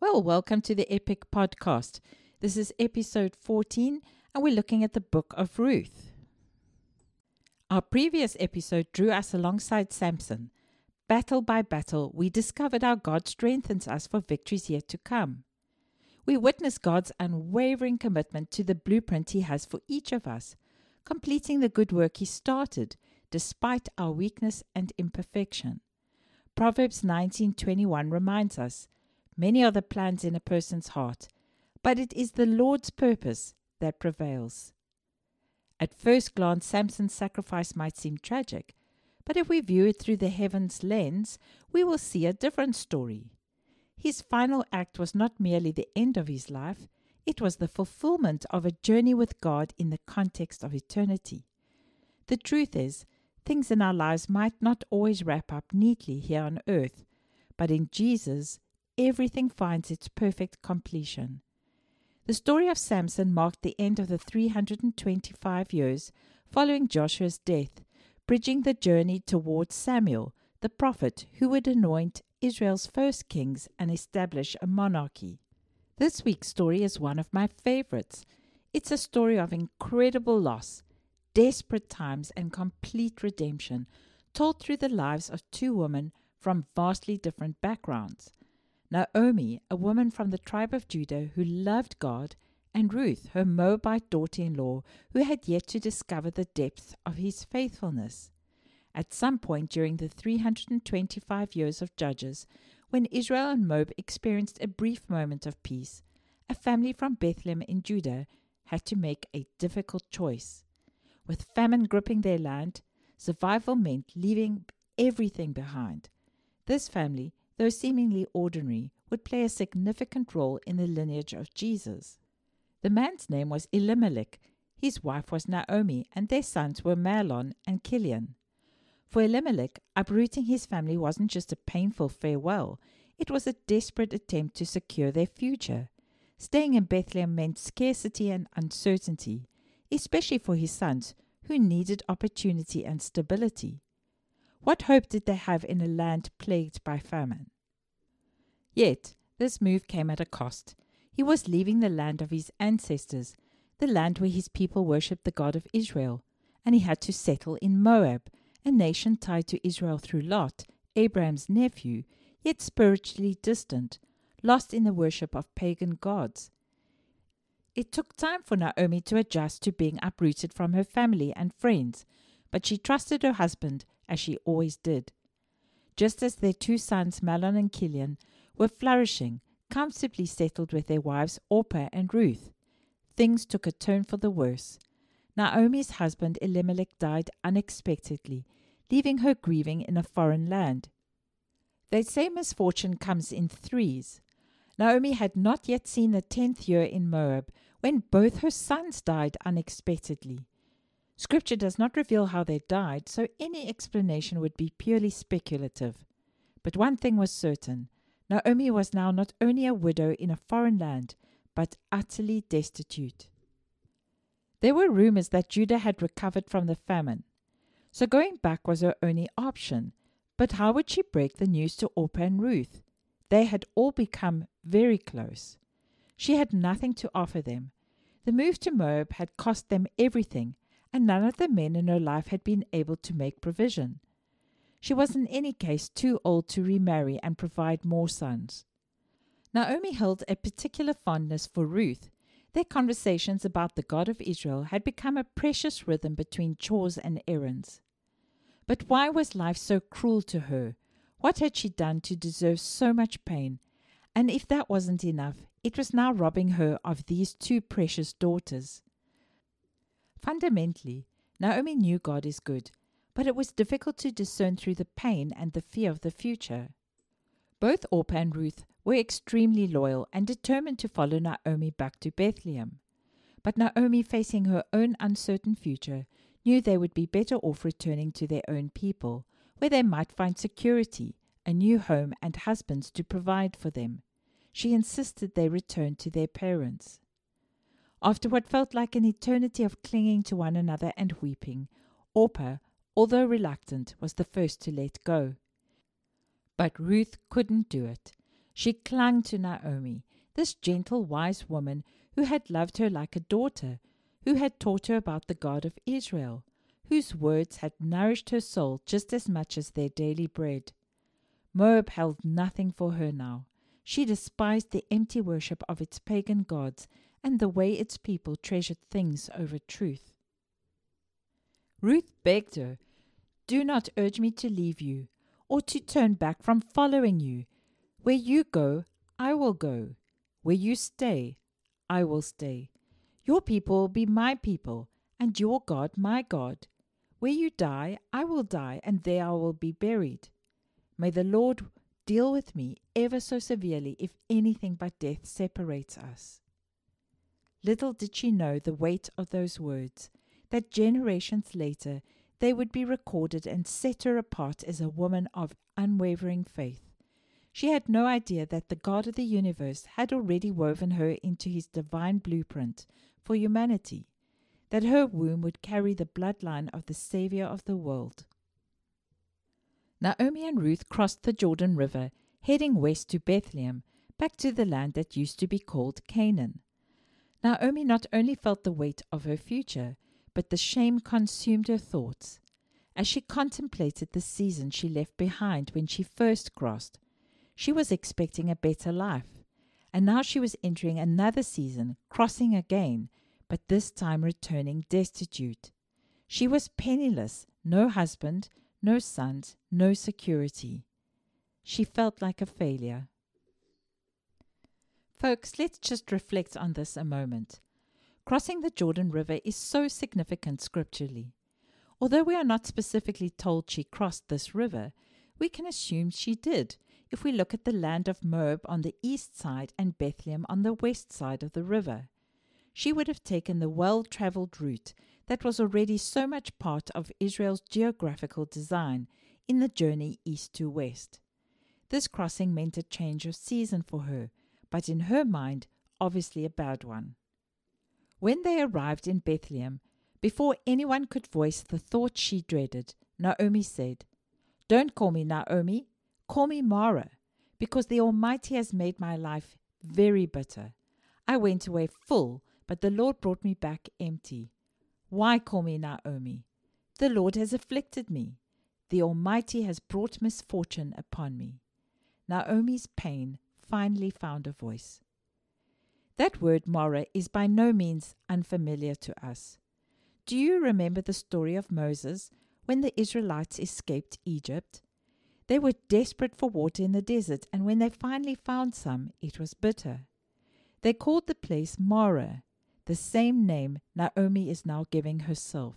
Well, welcome to the Epic Podcast. This is episode 14, and we're looking at the book of Ruth. Our previous episode drew us alongside Samson. Battle by battle, we discovered how God strengthens us for victories yet to come. We witnessed God's unwavering commitment to the blueprint He has for each of us, completing the good work He started, despite our weakness and imperfection. Proverbs 19:21 reminds us, "Many are the plans in a person's heart, but it is the Lord's purpose that prevails." At first glance, Samson's sacrifice might seem tragic, but if we view it through the heavens lens, we will see a different story. His final act was not merely the end of his life, it was the fulfillment of a journey with God in the context of eternity. The truth is, things in our lives might not always wrap up neatly here on earth, but in Jesus, everything finds its perfect completion. The story of Samson marked the end of the 325 years following Joshua's death, bridging the journey towards Samuel, the prophet who would anoint Israel's first kings and establish a monarchy. This week's story is one of my favorites. It's a story of incredible loss, desperate times, and complete redemption, told through the lives of two women from vastly different backgrounds. Naomi, a woman from the tribe of Judah who loved God, and Ruth, her Moabite daughter-in-law, who had yet to discover the depth of His faithfulness. At some point during the 325 years of Judges, when Israel and Moab experienced a brief moment of peace, a family from Bethlehem in Judah had to make a difficult choice. With famine gripping their land, survival meant leaving everything behind. This family, though seemingly ordinary, would play a significant role in the lineage of Jesus. The man's name was Elimelech, his wife was Naomi, and their sons were Mahlon and Chilion. For Elimelech, uprooting his family wasn't just a painful farewell, it was a desperate attempt to secure their future. Staying in Bethlehem meant scarcity and uncertainty, especially for his sons, who needed opportunity and stability. What hope did they have in a land plagued by famine? Yet, this move came at a cost. He was leaving the land of his ancestors, the land where his people worshipped the God of Israel, and he had to settle in Moab, a nation tied to Israel through Lot, Abraham's nephew, yet spiritually distant, lost in the worship of pagan gods. It took time for Naomi to adjust to being uprooted from her family and friends, but she trusted her husband as she always did. Just as their two sons, Mahlon and Chilion, were flourishing, comfortably settled with their wives Orpah and Ruth, things took a turn for the worse. Naomi's husband Elimelech died unexpectedly, leaving her grieving in a foreign land. They say misfortune comes in threes. Naomi had not yet seen the 10th year in Moab, when both her sons died unexpectedly. Scripture does not reveal how they died, so any explanation would be purely speculative. But one thing was certain. Naomi was now not only a widow in a foreign land, but utterly destitute. There were rumors that Judah had recovered from the famine, so going back was her only option. But how would she break the news to Orpah and Ruth? They had all become very close. She had nothing to offer them. The move to Moab had cost them everything, and none of the men in her life had been able to make provision. She was in any case too old to remarry and provide more sons. Naomi held a particular fondness for Ruth. Their conversations about the God of Israel had become a precious rhythm between chores and errands. But why was life so cruel to her? What had she done to deserve so much pain? And if that wasn't enough, it was now robbing her of these two precious daughters. Fundamentally, Naomi knew God is good, but it was difficult to discern through the pain and the fear of the future. Both Orpah and Ruth were extremely loyal and determined to follow Naomi back to Bethlehem. But Naomi, facing her own uncertain future, knew they would be better off returning to their own people, where they might find security, a new home, and husbands to provide for them. She insisted they return to their parents. After what felt like an eternity of clinging to one another and weeping, Orpah, although reluctant, was the first to let go. But Ruth couldn't do it. She clung to Naomi, this gentle, wise woman who had loved her like a daughter, who had taught her about the God of Israel, whose words had nourished her soul just as much as their daily bread. Moab held nothing for her now. She despised the empty worship of its pagan gods and the way its people treasured things over truth. Ruth begged her, "Do not urge me to leave you, or to turn back from following you. Where you go, I will go. Where you stay, I will stay. Your people will be my people, and your God my God. Where you die, I will die, and there I will be buried. May the Lord deal with me ever so severely if anything but death separates us." Little did she know the weight of those words, that generations later they would be recorded and set her apart as a woman of unwavering faith. She had no idea that the God of the universe had already woven her into his divine blueprint for humanity, that her womb would carry the bloodline of the Savior of the world. Naomi and Ruth crossed the Jordan River, heading west to Bethlehem, back to the land that used to be called Canaan. Naomi not only felt the weight of her future, but the shame consumed her thoughts. As she contemplated the season she left behind when she first crossed, she was expecting a better life, and now she was entering another season, crossing again, but this time returning destitute. She was penniless, no husband, no sons, no security. She felt like a failure. Folks, let's just reflect on this a moment. Crossing the Jordan River is so significant scripturally. Although we are not specifically told she crossed this river, we can assume she did if we look at the land of Moab on the east side and Bethlehem on the west side of the river. She would have taken the well-traveled route that was already so much part of Israel's geographical design in the journey east to west. This crossing meant a change of season for her, but in her mind, obviously a bad one. When they arrived in Bethlehem, before anyone could voice the thought she dreaded, Naomi said, "Don't call me Naomi, call me Mara, because the Almighty has made my life very bitter. I went away full, but the Lord brought me back empty. Why call me Naomi? The Lord has afflicted me. The Almighty has brought misfortune upon me." Naomi's pain finally found a voice. That word Mara is by no means unfamiliar to us. Do you remember the story of Moses when the Israelites escaped Egypt? They were desperate for water in the desert, and when they finally found some, it was bitter. They called the place Mara, the same name Naomi is now giving herself.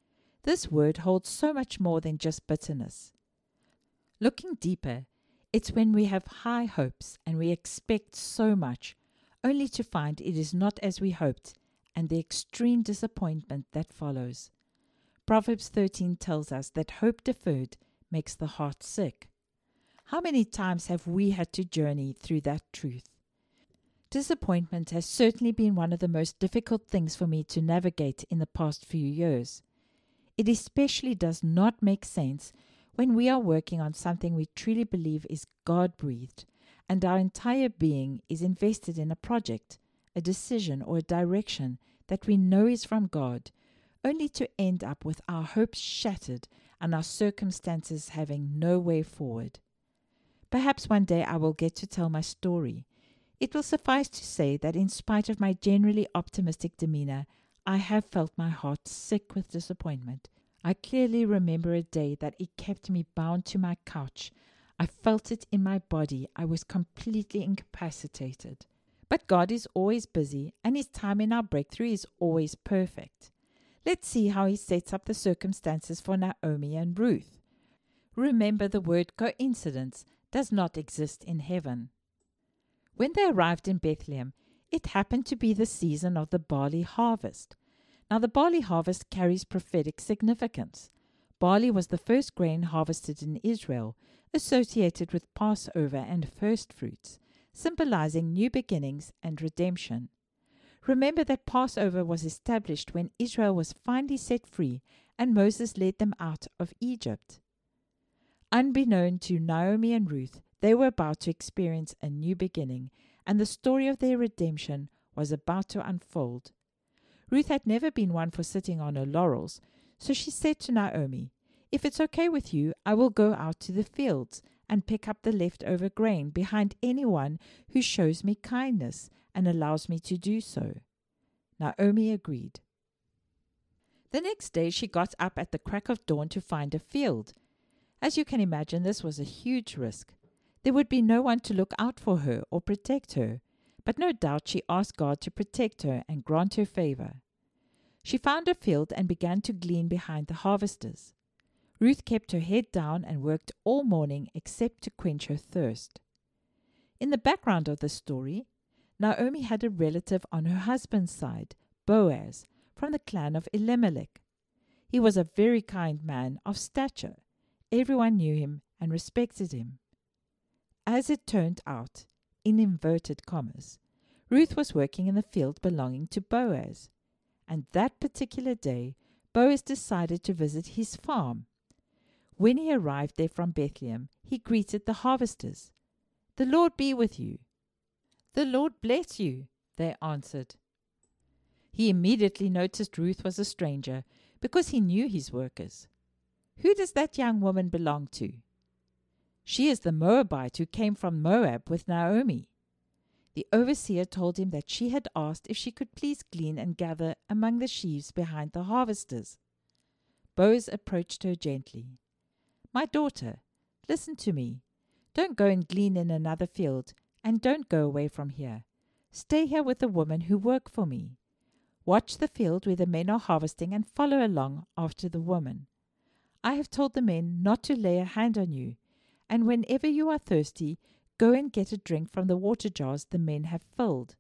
This word holds so much more than just bitterness. Looking deeper, it's when we have high hopes and we expect so much, only to find it is not as we hoped, and the extreme disappointment that follows. Proverbs 13 tells us that hope deferred makes the heart sick. How many times have we had to journey through that truth? Disappointment has certainly been one of the most difficult things for me to navigate in the past few years. It especially does not make sense when we are working on something we truly believe is God-breathed, and our entire being is invested in a project, a decision, or a direction that we know is from God, only to end up with our hopes shattered and our circumstances having no way forward. Perhaps one day I will get to tell my story. It will suffice to say that in spite of my generally optimistic demeanor, I have felt my heart sick with disappointment. I clearly remember a day that it kept me bound to my couch. I felt it in my body. I was completely incapacitated. But God is always busy, and His time in our breakthrough is always perfect. Let's see how He sets up the circumstances for Naomi and Ruth. Remember, the word coincidence does not exist in heaven. When they arrived in Bethlehem, it happened to be the season of the barley harvest. Now, the barley harvest carries prophetic significance. Barley was the first grain harvested in Israel, associated with Passover and first fruits, symbolizing new beginnings and redemption. Remember that Passover was established when Israel was finally set free and Moses led them out of Egypt. Unbeknown to Naomi and Ruth, They were about to experience a new beginning, and the story of their redemption was about to unfold. Ruth had never been one for sitting on her laurels, so she said to Naomi, "If it's okay with you, I will go out to the fields and pick up the leftover grain behind anyone who shows me kindness and allows me to do so." Naomi agreed. The next day she got up at the crack of dawn to find a field. As you can imagine, this was a huge risk. There would be no one to look out for her or protect her, but no doubt she asked God to protect her and grant her favor. She found a field and began to glean behind the harvesters. Ruth kept her head down and worked all morning except to quench her thirst. In the background of the story, Naomi had a relative on her husband's side, Boaz, from the clan of Elimelech. He was a very kind man of stature. Everyone knew him and respected him. As it turned out, in inverted commas, Ruth was working in the field belonging to Boaz, and that particular day Boaz decided to visit his farm. When he arrived there from Bethlehem, he greeted the harvesters. "The Lord be with you." "The Lord bless you," they answered. He immediately noticed Ruth was a stranger because he knew his workers. "Who does that young woman belong to?" "She is the Moabite who came from Moab with Naomi." The overseer told him that she had asked if she could please glean and gather among the sheaves behind the harvesters. Boaz approached her gently. "My daughter, listen to me. Don't go and glean in another field, and don't go away from here. Stay here with the women who work for me. Watch the field where the men are harvesting and follow along after the woman. I have told the men not to lay a hand on you, and whenever you are thirsty, go and get a drink from the water jars the men have filled."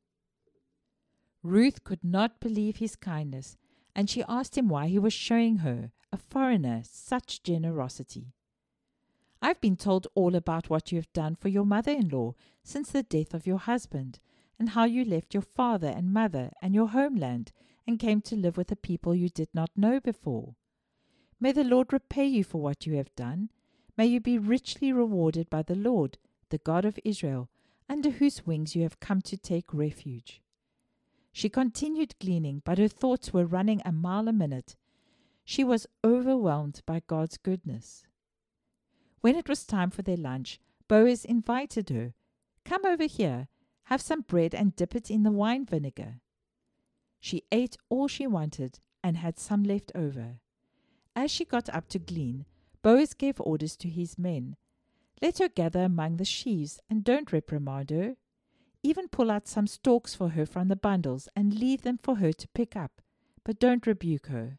Ruth could not believe his kindness, and she asked him why he was showing her, a foreigner, such generosity. "I've been told all about what you have done for your mother-in-law since the death of your husband, and how you left your father and mother and your homeland and came to live with a people you did not know before. May the Lord repay you for what you have done. May you be richly rewarded by the Lord, the God of Israel, under whose wings you have come to take refuge." She continued gleaning, but her thoughts were running a mile a minute. She was overwhelmed by God's goodness. When it was time for their lunch, Boaz invited her. "Come over here, have some bread and dip it in the wine vinegar." She ate all she wanted and had some left over. As she got up to glean, Boaz gave orders to his men. "Let her gather among the sheaves, and don't reprimand her. Even pull out some stalks for her from the bundles and leave them for her to pick up, but don't rebuke her."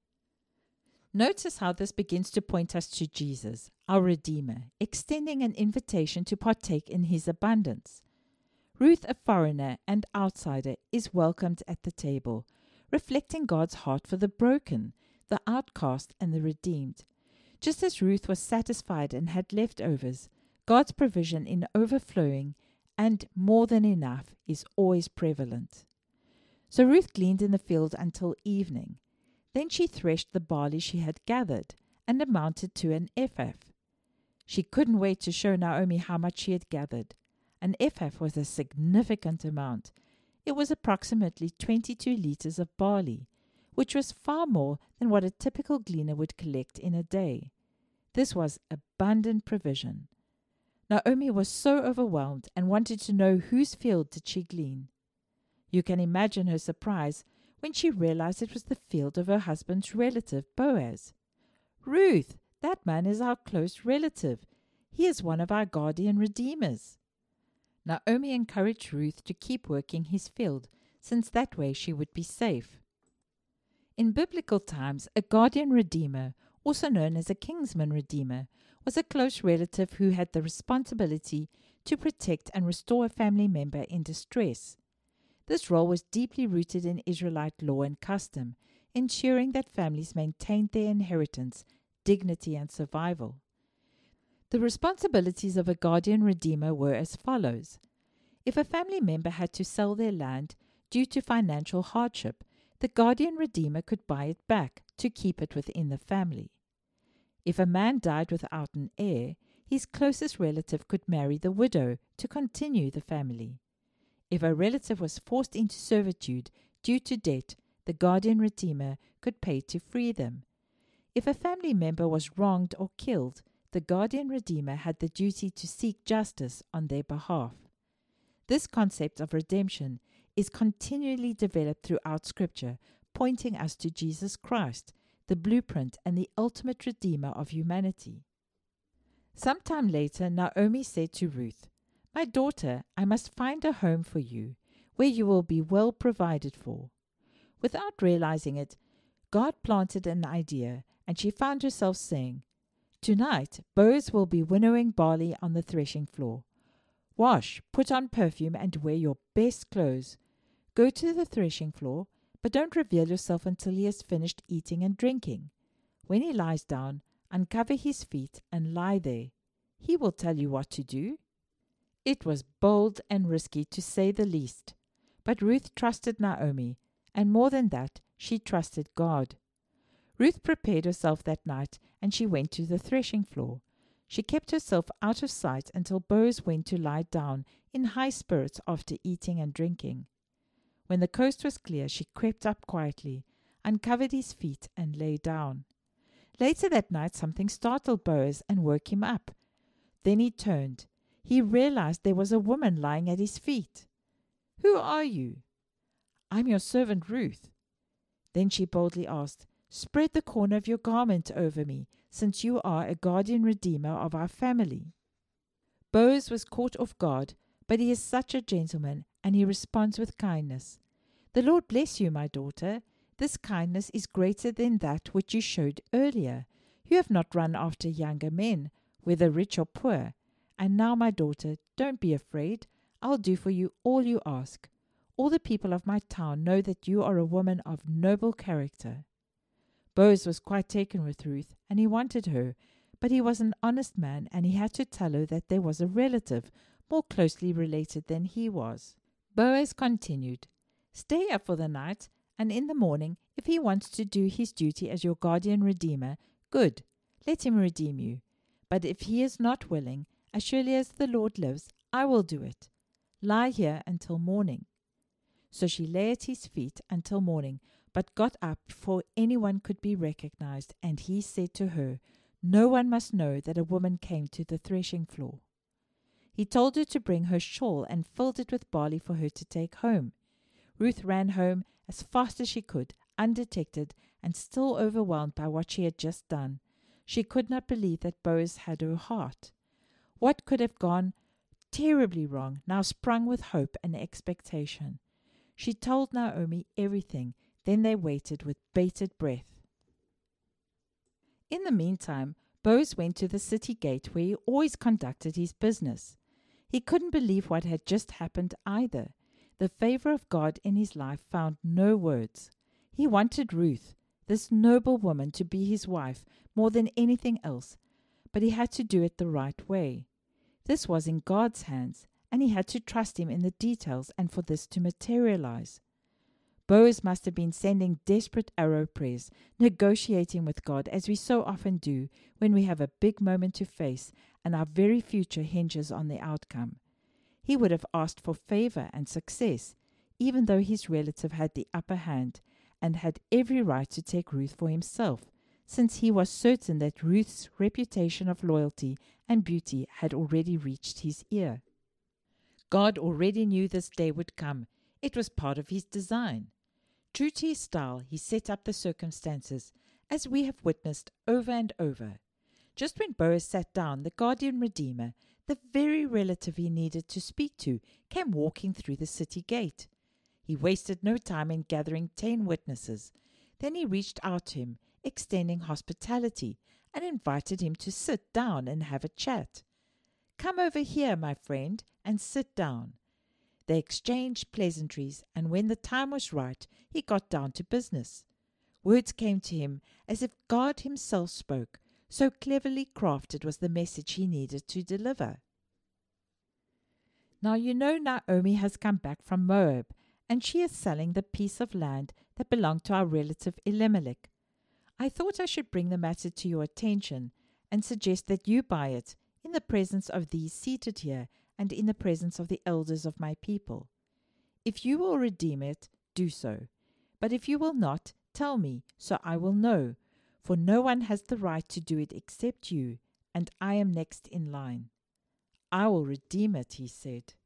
Notice how this begins to point us to Jesus, our Redeemer, extending an invitation to partake in his abundance. Ruth, a foreigner and outsider, is welcomed at the table, reflecting God's heart for the broken, the outcast, and the redeemed. Just as Ruth was satisfied and had leftovers, God's provision in overflowing and more than enough is always prevalent. So Ruth gleaned in the field until evening. Then she threshed the barley she had gathered, and amounted to an ephah. She couldn't wait to show Naomi how much she had gathered. An ephah was a significant amount. It was approximately 22 liters of barley, which was far more than what a typical gleaner would collect in a day. This was abundant provision. Naomi was so overwhelmed and wanted to know whose field did she glean. You can imagine her surprise when she realized it was the field of her husband's relative, Boaz. "Ruth, that man is our close relative. He is one of our guardian redeemers." Naomi encouraged Ruth to keep working his field, since that way she would be safe. In biblical times, a guardian redeemer, also known as a kinsman redeemer, was a close relative who had the responsibility to protect and restore a family member in distress. This role was deeply rooted in Israelite law and custom, ensuring that families maintained their inheritance, dignity, and survival. The responsibilities of a guardian redeemer were as follows. If a family member had to sell their land due to financial hardship, the guardian redeemer could buy it back to keep it within the family. If a man died without an heir, his closest relative could marry the widow to continue the family. If a relative was forced into servitude due to debt, the guardian redeemer could pay to free them. If a family member was wronged or killed, the guardian redeemer had the duty to seek justice on their behalf. This concept of redemption is continually developed throughout Scripture, pointing us to Jesus Christ, the blueprint and the ultimate redeemer of humanity. Sometime later, Naomi said to Ruth, "My daughter, I must find a home for you, where you will be well provided for." Without realizing it, God planted an idea, and she found herself saying, "Tonight, Boaz will be winnowing barley on the threshing floor. Wash, put on perfume, and wear your best clothes. Go to the threshing floor, but don't reveal yourself until he has finished eating and drinking. When he lies down, uncover his feet and lie there. He will tell you what to do." It was bold and risky, to say the least. But Ruth trusted Naomi, and more than that, she trusted God. Ruth prepared herself that night, and she went to the threshing floor. She kept herself out of sight until Boaz went to lie down in high spirits after eating and drinking. When the coast was clear, she crept up quietly, uncovered his feet, and lay down. Later that night, something startled Boaz and woke him up. Then he turned. He realized there was a woman lying at his feet. "Who are you?" "I'm your servant Ruth." Then she boldly asked, "Spread the corner of your garment over me, since you are a guardian redeemer of our family." Boaz was caught off guard, but he is such a gentleman, and he responds with kindness. "The Lord bless you, my daughter. This kindness is greater than that which you showed earlier. You have not run after younger men, whether rich or poor. And now, my daughter, don't be afraid. I'll do for you all you ask. All the people of my town know that you are a woman of noble character." Boaz was quite taken with Ruth, and he wanted her, but he was an honest man, and he had to tell her that there was a relative more closely related than he was. Boaz continued, "Stay up for the night, and in the morning, if he wants to do his duty as your guardian redeemer, good, let him redeem you. But if he is not willing, as surely as the Lord lives, I will do it. Lie here until morning." So she lay at his feet until morning, but got up before anyone could be recognized, and he said to her, "No one must know that a woman came to the threshing floor." He told her to bring her shawl and filled it with barley for her to take home. Ruth ran home as fast as she could, undetected and still overwhelmed by what she had just done. She could not believe that Boaz had her heart. What could have gone terribly wrong now sprung with hope and expectation. She told Naomi everything. Then they waited with bated breath. In the meantime, Boaz went to the city gate where he always conducted his business. He couldn't believe what had just happened either. The favor of God in his life found no words. He wanted Ruth, this noble woman, to be his wife more than anything else, but he had to do it the right way. This was in God's hands, and he had to trust him in the details and for this to materialize. Boaz must have been sending desperate arrow prayers, negotiating with God as we so often do when we have a big moment to face and our very future hinges on the outcome. He would have asked for favor and success, even though his relative had the upper hand and had every right to take Ruth for himself, since he was certain that Ruth's reputation of loyalty and beauty had already reached his ear. God already knew this day would come. It was part of his design. True to his style, he set up the circumstances, as we have witnessed over and over. Just when Boaz sat down, the guardian redeemer, the very relative he needed to speak to, came walking through the city gate. He wasted no time in gathering 10 witnesses. Then he reached out to him, extending hospitality, and invited him to sit down and have a chat. "Come over here, my friend, and sit down." They exchanged pleasantries, and when the time was right, he got down to business. Words came to him as if God himself spoke, so cleverly crafted was the message he needed to deliver. Now you know Naomi has come back from Moab, and she is selling the piece of land that belonged to our relative Elimelech. I thought I should bring the matter to your attention and suggest that you buy it in the presence of these seated here and in the presence of the elders of my people. If you will redeem it, do so. But if you will not, tell me, so I will know, for no one has the right to do it except you, and I am next in line. I will redeem it, he said.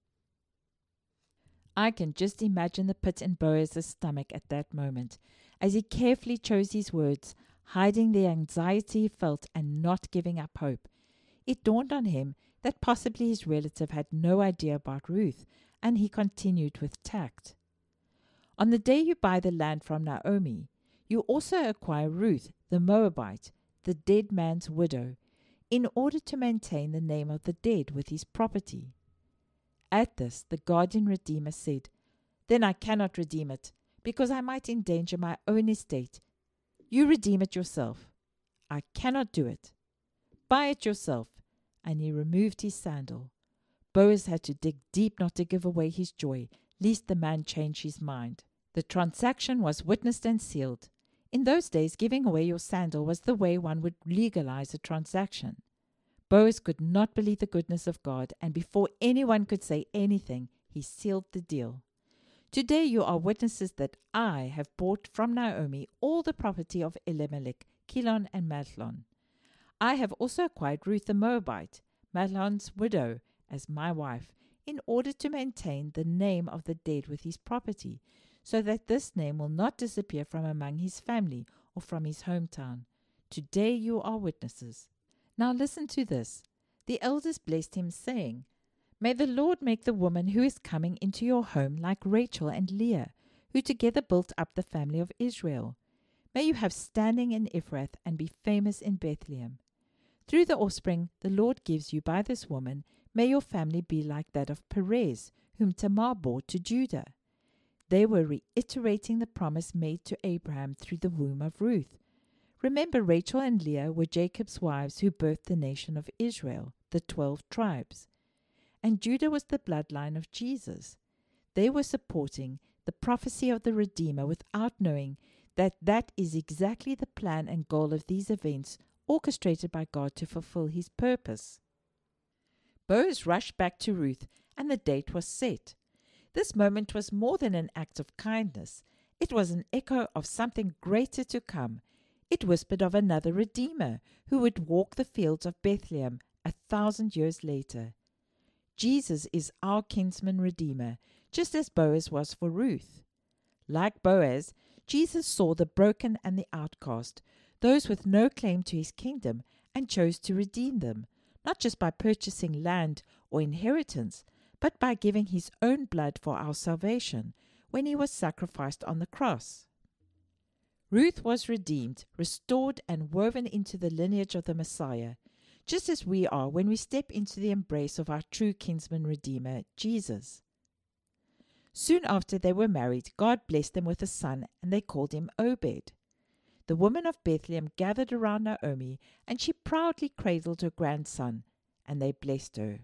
I can just imagine the pit in Boaz's stomach at that moment, as he carefully chose his words, hiding the anxiety he felt and not giving up hope. It dawned on him that possibly his relative had no idea about Ruth, and he continued with tact. On the day you buy the land from Naomi, you also acquire Ruth, the Moabite, the dead man's widow, in order to maintain the name of the dead with his property. At this, the guardian redeemer said, Then I cannot redeem it, because I might endanger my own estate. You redeem it yourself. I cannot do it. Buy it yourself. And he removed his sandal. Boaz had to dig deep not to give away his joy, lest the man change his mind. The transaction was witnessed and sealed. In those days, giving away your sandal was the way one would legalize a transaction. Boaz could not believe the goodness of God, and before anyone could say anything, he sealed the deal. Today you are witnesses that I have bought from Naomi all the property of Elimelech, Kilon, and Mahlon. I have also acquired Ruth the Moabite, Mahlon's widow, as my wife, in order to maintain the name of the dead with his property, so that this name will not disappear from among his family or from his hometown. Today you are witnesses. Now listen to this. The elders blessed him, saying, May the Lord make the woman who is coming into your home like Rachel and Leah, who together built up the family of Israel. May you have standing in Ephrath and be famous in Bethlehem. Through the offspring the Lord gives you by this woman, may your family be like that of Perez, whom Tamar bore to Judah. They were reiterating the promise made to Abraham through the womb of Ruth. Remember, Rachel and Leah were Jacob's wives who birthed the nation of Israel, the 12 tribes. And Judah was the bloodline of Jesus. They were supporting the prophecy of the Redeemer without knowing that that is exactly the plan and goal of these events orchestrated by God to fulfill his purpose. Boaz rushed back to Ruth, and the date was set. This moment was more than an act of kindness. It was an echo of something greater to come. It whispered of another Redeemer who would walk the fields of Bethlehem 1,000 years later. Jesus is our kinsman Redeemer, just as Boaz was for Ruth. Like Boaz, Jesus saw the broken and the outcast, those with no claim to his kingdom, and chose to redeem them, not just by purchasing land or inheritance, but by giving his own blood for our salvation when he was sacrificed on the cross. Ruth was redeemed, restored, and woven into the lineage of the Messiah, just as we are when we step into the embrace of our true kinsman Redeemer, Jesus. Soon after they were married, God blessed them with a son, and they called him Obed. The women of Bethlehem gathered around Naomi, and she proudly cradled her grandson, and they blessed her.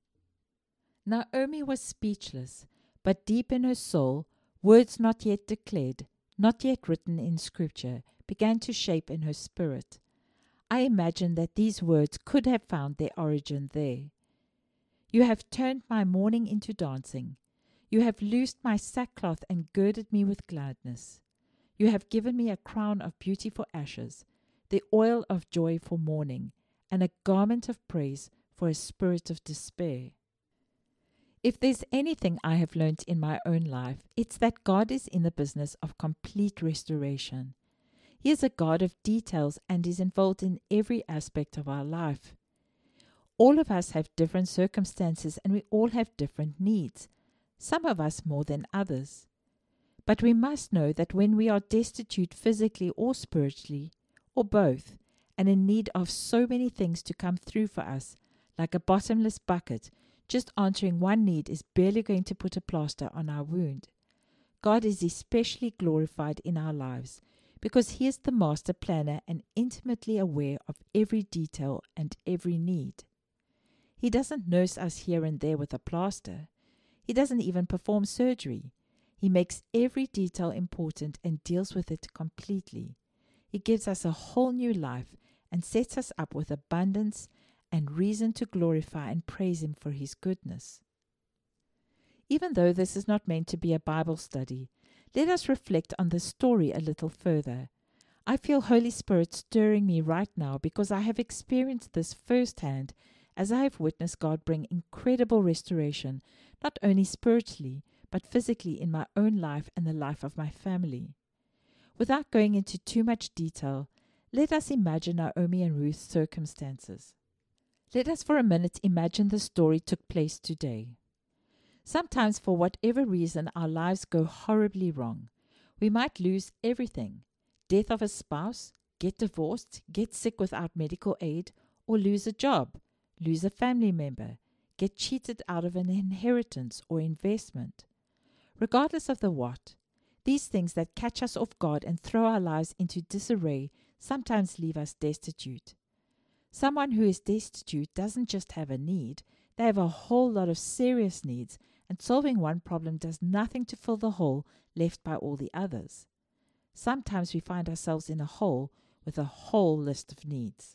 Naomi was speechless, but deep in her soul, words not yet declared, not yet written in Scripture, began to shape in her spirit. I imagine that these words could have found their origin there. You have turned my mourning into dancing. You have loosed my sackcloth and girded me with gladness. You have given me a crown of beauty for ashes, the oil of joy for mourning, and a garment of praise for a spirit of despair. If there's anything I have learnt in my own life, it's that God is in the business of complete restoration. He is a God of details and is involved in every aspect of our life. All of us have different circumstances and we all have different needs, some of us more than others. But we must know that when we are destitute physically or spiritually, or both, and in need of so many things to come through for us, like a bottomless bucket, just answering one need is barely going to put a plaster on our wound. God is especially glorified in our lives because He is the master planner and intimately aware of every detail and every need. He doesn't nurse us here and there with a plaster. He doesn't even perform surgery. He makes every detail important and deals with it completely. He gives us a whole new life and sets us up with abundance and reason to glorify and praise Him for His goodness. Even though this is not meant to be a Bible study, let us reflect on this story a little further. I feel Holy Spirit stirring me right now because I have experienced this firsthand as I have witnessed God bring incredible restoration, not only spiritually, but physically in my own life and the life of my family. Without going into too much detail, let us imagine Naomi and Ruth's circumstances. Let us for a minute imagine the story took place today. Sometimes, for whatever reason, our lives go horribly wrong. We might lose everything: death of a spouse, get divorced, get sick without medical aid, or lose a job, lose a family member, get cheated out of an inheritance or investment. Regardless of the what, these things that catch us off guard and throw our lives into disarray sometimes leave us destitute. Someone who is destitute doesn't just have a need, they have a whole lot of serious needs, and solving one problem does nothing to fill the hole left by all the others. Sometimes we find ourselves in a hole with a whole list of needs,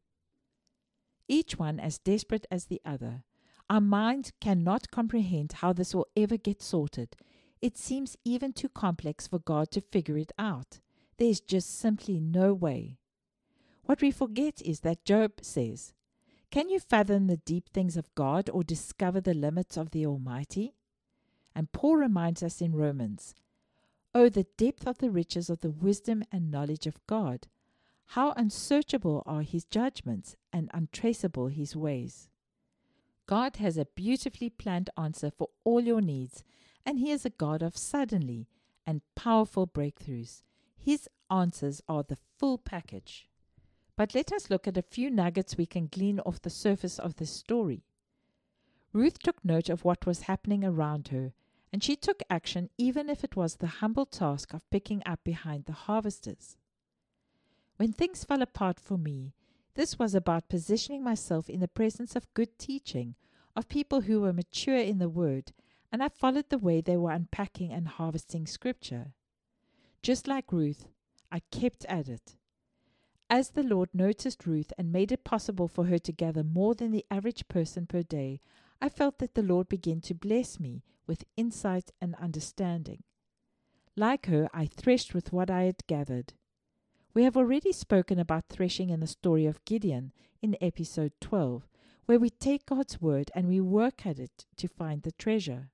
each one as desperate as the other. Our mind cannot comprehend how this will ever get sorted. It seems even too complex for God to figure it out. There is just simply no way. What we forget is that Job says, "Can you fathom the deep things of God or discover the limits of the Almighty?" And Paul reminds us in Romans, "Oh, the depth of the riches of the wisdom and knowledge of God! How unsearchable are His judgments and untraceable His ways." God has a beautifully planned answer for all your needs, and He is a God of suddenly and powerful breakthroughs. His answers are the full package. But let us look at a few nuggets we can glean off the surface of this story. Ruth took note of what was happening around her, and she took action even if it was the humble task of picking up behind the harvesters. When things fell apart for me, this was about positioning myself in the presence of good teaching, of people who were mature in the Word, and I followed the way they were unpacking and harvesting Scripture. Just like Ruth, I kept at it. As the Lord noticed Ruth and made it possible for her to gather more than the average person per day, I felt that the Lord began to bless me with insight and understanding. Like her, I threshed with what I had gathered. We have already spoken about threshing in the story of Gideon in episode 12, where we take God's word and we work at it to find the treasure.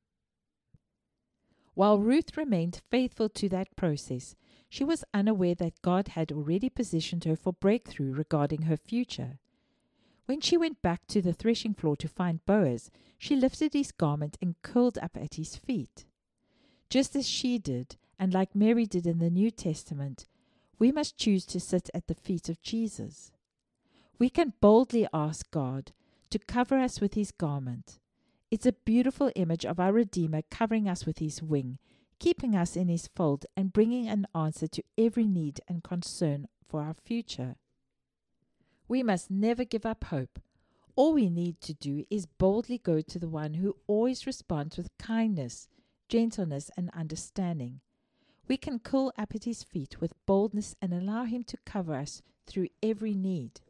While Ruth remained faithful to that process, she was unaware that God had already positioned her for breakthrough regarding her future. When she went back to the threshing floor to find Boaz, she lifted his garment and curled up at his feet. Just as she did, and like Mary did in the New Testament, we must choose to sit at the feet of Jesus. We can boldly ask God to cover us with His garment. It's a beautiful image of our Redeemer covering us with His wing, keeping us in His fold and bringing an answer to every need and concern for our future. We must never give up hope. All we need to do is boldly go to the one who always responds with kindness, gentleness, and understanding. We can curl up at His feet with boldness and allow Him to cover us through every need.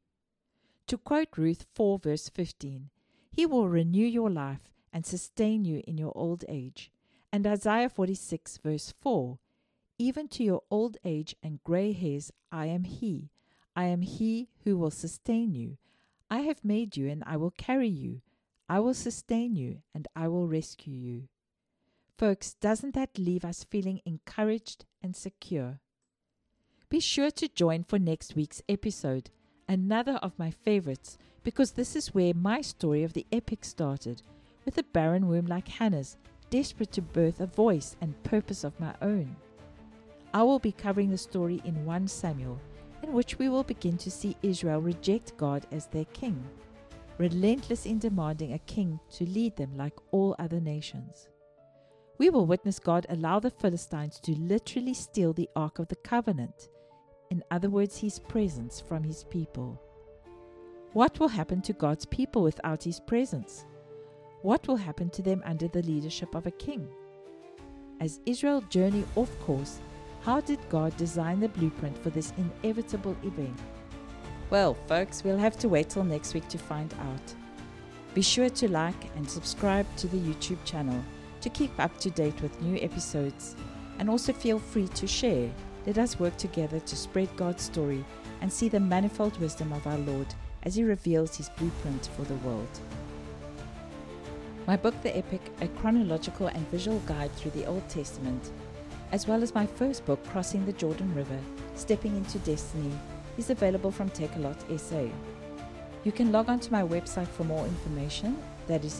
To quote Ruth 4 verse 15, He will renew your life and sustain you in your old age. And Isaiah 46 verse 4, even to your old age and grey hairs I am He. I am He who will sustain you. I have made you and I will carry you. I will sustain you and I will rescue you. Folks, doesn't that leave us feeling encouraged and secure? Be sure to join for next week's episode, another of my favorites, because this is where my story of the epic started, with a barren womb like Hannah's, desperate to birth a voice and purpose of my own. I will be covering the story in 1 Samuel, in which we will begin to see Israel reject God as their king, relentless in demanding a king to lead them like all other nations. We will witness God allow the Philistines to literally steal the Ark of the Covenant, in other words, His presence from His people. What will happen to God's people without His presence? What will happen to them under the leadership of a king? As Israel journey off course, how did God design the blueprint for this inevitable event? Well, folks, we'll have to wait till next week to find out. Be sure to like and subscribe to the YouTube channel to keep up to date with new episodes, and also feel free to share. Let us work together to spread God's story and see the manifold wisdom of our Lord as He reveals His blueprint for the world. My book, The Epic, a chronological and visual guide through the Old Testament, as well as my first book, Crossing the Jordan River, Stepping into Destiny, is available from Takealot SA. You can log on to my website for more information, that is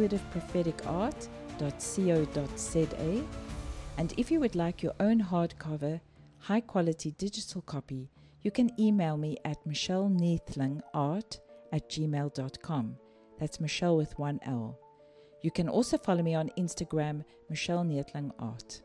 intuitivepropheticart.co.za, and if you would like your own hardcover, high-quality digital copy, you can email me at michelleneathlingart@gmail.com. That's Michelle with one L. You can also follow me on Instagram, Michelle Neethling Art.